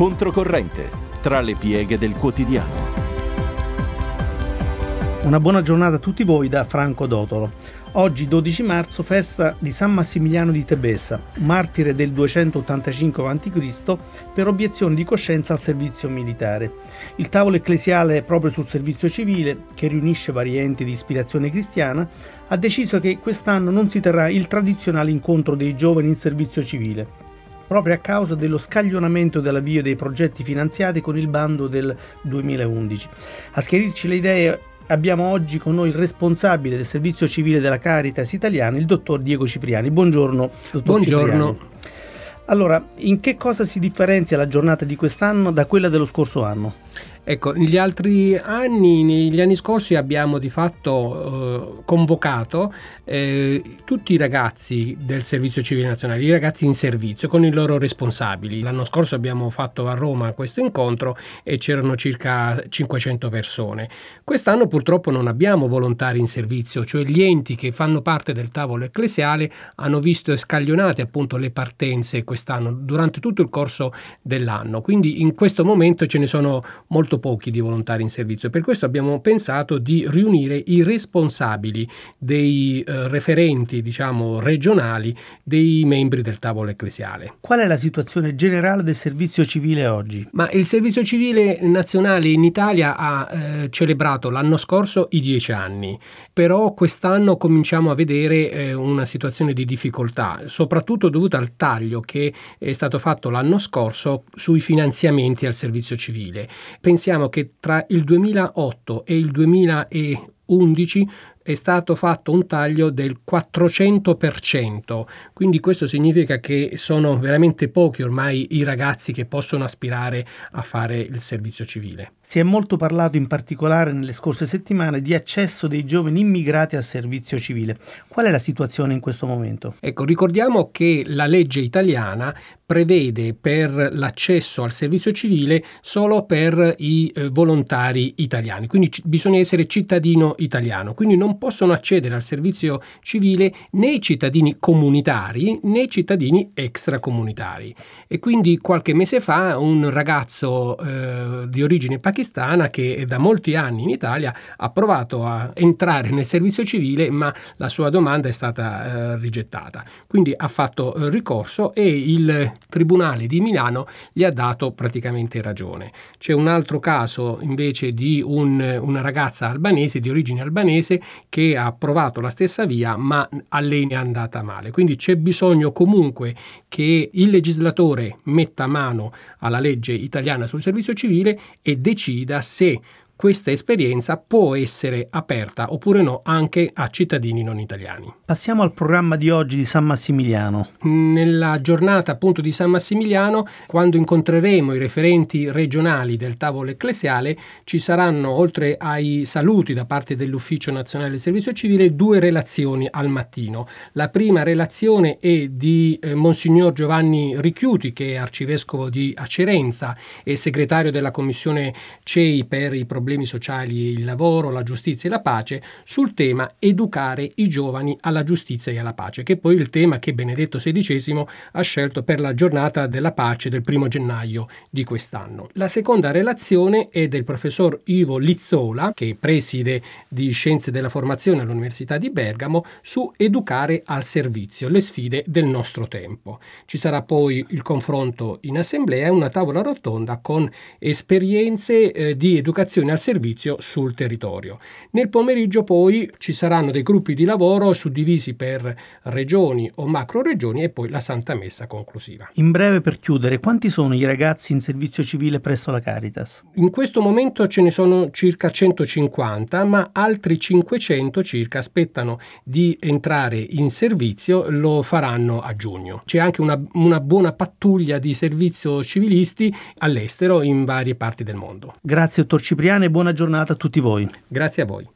Controcorrente, tra le pieghe del quotidiano. Una buona giornata a tutti voi da Franco Dotolo. Oggi 12 marzo, festa di San Massimiliano di Tebessa, martire del 285 a.C. per obiezione di coscienza al servizio militare. Il tavolo ecclesiale proprio sul servizio civile, che riunisce vari enti di ispirazione cristiana, ha deciso che quest'anno non si terrà il tradizionale incontro dei giovani in servizio civile, proprio a causa dello scaglionamento dell'avvio dei progetti finanziati con il bando del 2011. A schiarirci le idee abbiamo oggi con noi il responsabile del servizio civile della Caritas italiana, il dottor Diego Cipriani. Buongiorno, dottor Buongiorno. Cipriani. Allora, in che cosa si differenzia la giornata di quest'anno da quella dello scorso anno? Ecco, negli anni scorsi abbiamo di fatto convocato tutti i ragazzi del Servizio Civile Nazionale, i ragazzi in servizio con i loro responsabili. L'anno scorso abbiamo fatto a Roma questo incontro e c'erano circa 500 persone. Quest'anno purtroppo non abbiamo volontari in servizio, cioè gli enti che fanno parte del tavolo ecclesiale hanno visto scaglionate appunto le partenze quest'anno durante tutto il corso dell'anno. Quindi in questo momento ce ne sono molto pochi di volontari in servizio. Per questo abbiamo pensato di riunire i responsabili dei referenti, regionali, dei membri del tavolo ecclesiale. Qual è la situazione generale del servizio civile oggi? Ma il servizio civile nazionale in Italia ha celebrato l'anno scorso i 10 anni, però quest'anno cominciamo a vedere una situazione di difficoltà, soprattutto dovuta al taglio che è stato fatto l'anno scorso sui finanziamenti al servizio civile. Pensiamo che tra il 2008 e il 2011 è stato fatto un taglio del 400%, quindi questo significa che sono veramente pochi ormai i ragazzi che possono aspirare a fare il servizio civile. Si è molto parlato in particolare nelle scorse settimane di accesso dei giovani immigrati al servizio civile. Qual è la situazione in questo momento? Ecco, ricordiamo che la legge italiana prevede per l'accesso al servizio civile solo per i volontari italiani, quindi bisogna essere cittadino italiano, quindi non possono accedere al servizio civile né i cittadini comunitari né i cittadini extracomunitari. E quindi qualche mese fa un ragazzo di origine pakistana che da molti anni in Italia ha provato a entrare nel servizio civile, ma la sua domanda è stata rigettata. Quindi ha fatto ricorso e il Tribunale di Milano gli ha dato praticamente ragione. C'è un altro caso invece di una ragazza albanese, di origine albanese, che ha provato la stessa via, ma a lei ne è andata male. Quindi c'è bisogno comunque che il legislatore metta mano alla legge italiana sul servizio civile e decida se questa esperienza può essere aperta oppure no anche a cittadini non italiani. Passiamo al programma di oggi di San Massimiliano. Nella giornata appunto di San Massimiliano, quando incontreremo i referenti regionali del tavolo ecclesiale, ci saranno, oltre ai saluti da parte dell'Ufficio Nazionale del Servizio Civile, 2 relazioni al mattino. La prima relazione è di Monsignor Giovanni Richiuti, che è arcivescovo di Acerenza e segretario della Commissione CEI per i problemi sociali, il lavoro, la giustizia e la pace, sul tema educare i giovani alla giustizia e alla pace, che è poi il tema che Benedetto XVI ha scelto per la giornata della pace del 1 gennaio di quest'anno. La seconda relazione è del professor Ivo Lizzola, che è preside di Scienze della Formazione all'Università di Bergamo, su educare al servizio, le sfide del nostro tempo. Ci sarà poi il confronto in assemblea e una tavola rotonda con esperienze di educazione al servizio sul territorio. Nel pomeriggio poi ci saranno dei gruppi di lavoro suddivisi per regioni o macro regioni e poi la Santa Messa conclusiva. In breve, per chiudere, quanti sono i ragazzi in servizio civile presso la Caritas? In questo momento ce ne sono circa 150, ma altri 500 circa aspettano di entrare in servizio, lo faranno a giugno. C'è anche una buona pattuglia di servizio civilisti all'estero in varie parti del mondo. Grazie dottor Cipriani e buona giornata a tutti voi. Grazie a voi.